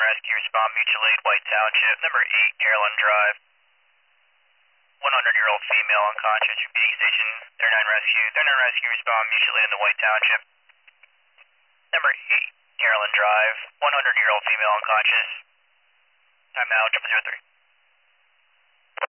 rescue, respond mutual aid, White Township. Number 8, Carolyn Drive. 100-year-old female unconscious, repeating station 39 rescue. 39 rescue, respond mutual aid in the White Township. Number 8, Carolyn Drive. 100-year-old female unconscious. Time now, 003.